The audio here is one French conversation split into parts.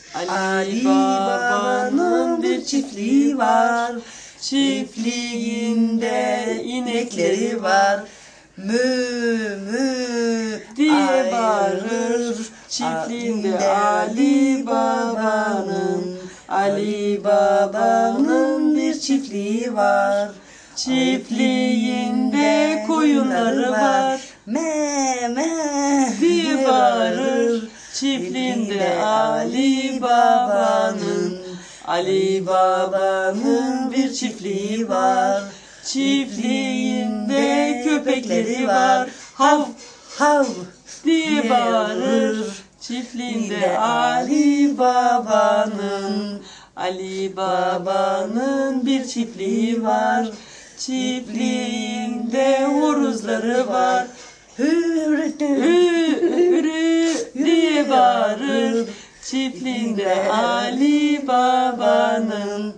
Ali Baba'nın bir çiftliği var. Çiftliğinde inekleri var. Mü mü diye bağırır. Çiftliğinde Ali Baba'nın bir çiftliği var. Çiftliğinde koyunları var. Me me diye bağırır. Çiftliğinde Ali Baba'nın bir çiftliği var. Çiftliğinde köpekleri var. Hav hav diye bağırır. Çiftliğinde Ali Baba'nın bir çiftliği var. Çiftliğinde horozları var. Hürü diye bağırır. Çiftliğinde Ali Baba'nın.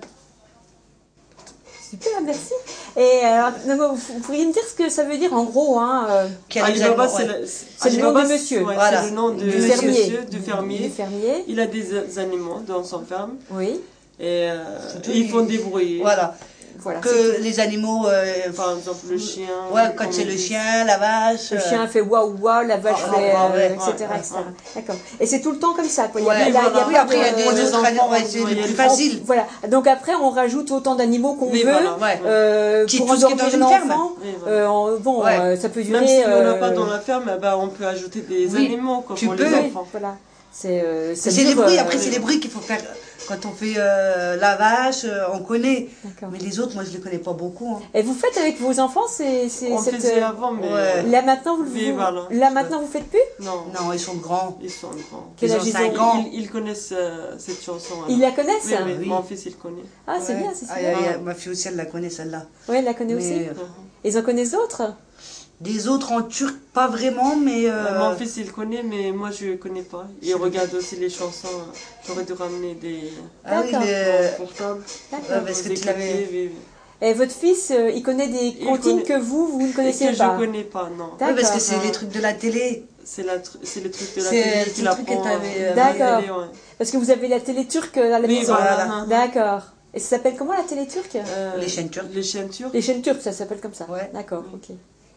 Super, merci. Et vous pourriez me dire ce que ça veut dire en gros, hein Ali Baba, c'est le nom de monsieur. Ouais, Voilà. C'est le nom du fermier. Du fermier. Il a des animaux dans son ferme. Oui. Et ils font des bruits. Voilà. Voilà, que les animaux, par exemple le chien. Ouais, quand c'est le chien, la vache. Le chien fait waouh waouh, la vache fait etc. D'accord. Et c'est tout le temps comme ça, quoi. Oui, après il y a des autres animaux, c'est plus facile. Voilà. Donc après on rajoute autant d'animaux qu'on veut pour endormir l'enfant. Bon, ça peut durer. Même si on n'a pas dans la ferme, on peut ajouter des animaux pour les enfants. Voilà. C'est les bruits. Après c'est les bruits qu'il faut faire. Quand on fait la vache, on connaît. Mais les autres, moi, je ne les connais pas beaucoup. Hein. Et vous faites avec vos enfants On faisait avant, mais... Là, maintenant, vous ne faites plus? Non. Non, ils sont grands. Ils sont grands. Quel âge ils ont 5 ans. Ils connaissent cette chanson. Alors. Ils la connaissent? Oui. Mon fils, il connaît. Ah, c'est bien, c'est super. Ma fille aussi, elle la connaît, celle-là. Oui, elle la connaît aussi. Ils en connaissent d'autres? Des autres en turc, pas vraiment, mais... Mon fils, il connaît, mais moi, je ne connais pas. Il regarde aussi les chansons. J'aurais dû ramener des... portables. D'accord. Parce que tu l'avais... Et votre fils, il connaît des comptines que vous ne connaissez pas? Que je ne connais pas, non. Oui, parce que c'est les trucs de la télé. C'est le truc de la télé qu'il apprend. D'accord. Parce que vous avez la télé turque à la maison. Voilà. D'accord. Et ça s'appelle comment la télé turque? Les chaînes turques. Les chaînes turques. Les chaînes turques, ça s'appelle comme ça. Ouais. D'accord, ok.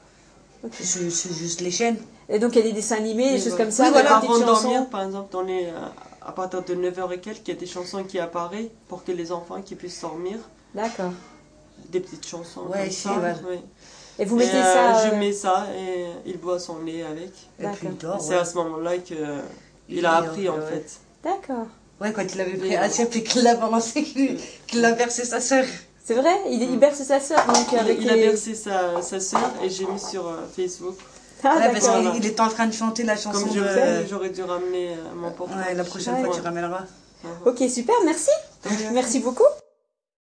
C'est juste les chaînes. Et donc il y a des dessins animés, des choses comme ça. Oui, voilà, avant de dormir, par exemple, à partir de 9h et quelques, il y a des chansons qui apparaissent pour que les enfants qui puissent dormir. D'accord. Des petites chansons. Ouais, comme ça. Ouais. Et vous mettez ça. Je mets ça et il boit son lait avec. Et puis il dort. C'est à ce moment-là qu'il a appris en fait. D'accord. Ouais, quand il avait pris Hachep et qu'il l'a balancé, qu'il l'a versé sa sœur. C'est vrai, il berce sa sœur. Il a bercé sa sœur et j'ai mis sur Facebook. Ah, ouais, parce qu'il était en train de chanter la chanson. Comme j'aurais dû ramener mon portable. Ouais, la prochaine fois tu ramèneras. Ok, super, merci. Merci beaucoup.